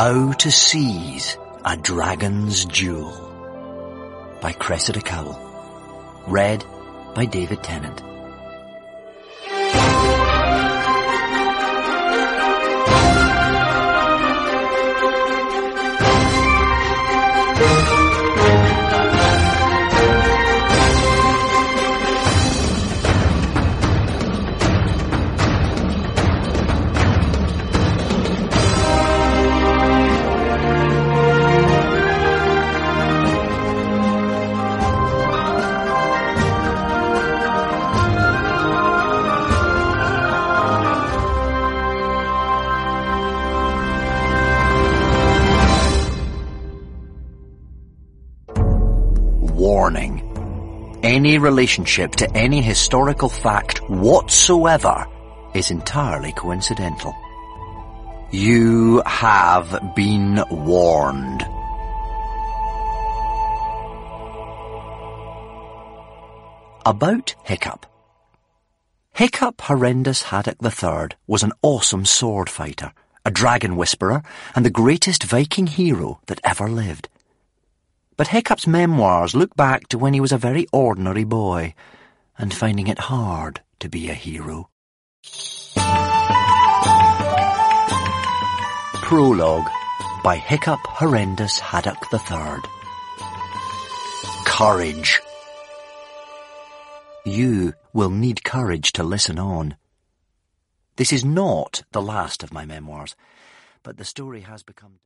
How to Seize a Dragon's Jewel by Cressida Cowell. Read by David Tennant. Warning. Any relationship to any historical fact whatsoever is entirely coincidental. You have been warned. About Hiccup. Hiccup Horrendous Haddock III was an awesome sword fighter, a dragon whisperer, and the greatest Viking hero that ever lived. But Hiccup's memoirs look back to when he was a very ordinary boy, and finding it hard to be a hero. Prologue by Hiccup Horrendous Haddock III. Courage. You will need courage to listen on. This is not the last of my memoirs, but the story has become...